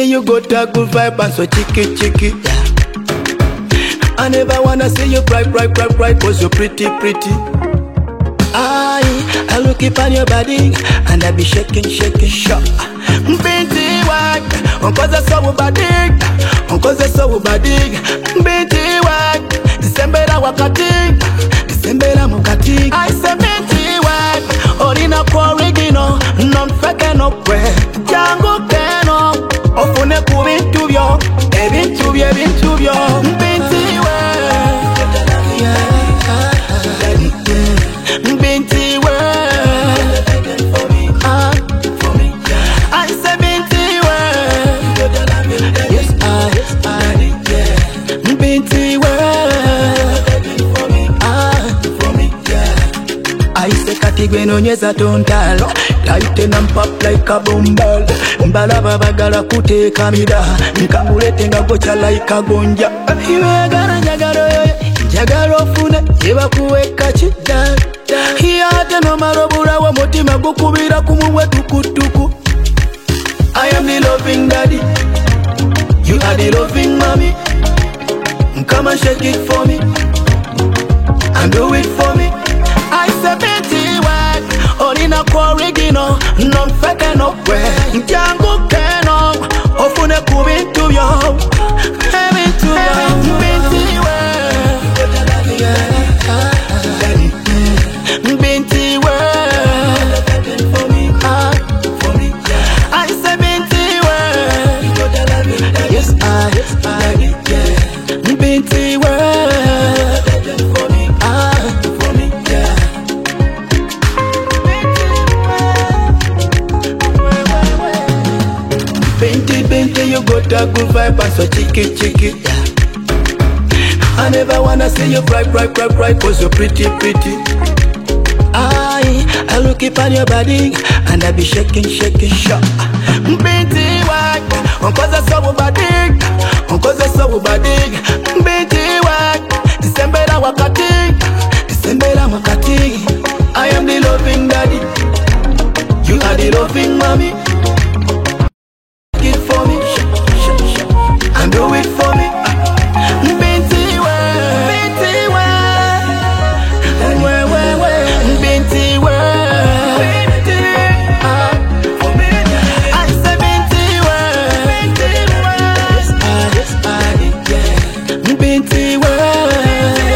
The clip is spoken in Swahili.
you got a good vibe and so chicky, chicky, yeah. I never wanna see you cry, cause you're pretty. I look upon your body and I be shaking, shock. Binti wag, unkoze so body, binti wag, December mukati. I say binti wag, orina kwa original, non fake no kwe, jango keno, ofune ku bintu byo, binti wag, binti wag. Gwenonyeza tontalo light and pop like a bombal mbalaba bagala kuteeka mida nkamulete nga gocha like a gonja ibegala njagala ofune yebakuweka kidda ate nomalobula wa mutima gukubira ku mumwe tukutuku. I am the loving daddy, you are the loving mommy. Come and shake it for me and do it for me. I say binti wag, orina kwa original, non fake no kwe, jango keno, ofune ku bintu byo, binti wag, binti wag, I say binti wag, yes I binti wag. Binti, you got a good vibe and so chicky, yeah. I never wanna see you cry, cause you're pretty. I look upon your body and I be shaking, shock. Binti wag, unkoze so body, binti wag, December mukati. I am the loving daddy, you are the loving mommy. For me, and do it for me. Binti wag, binti wag, I say binti wag, binti wag.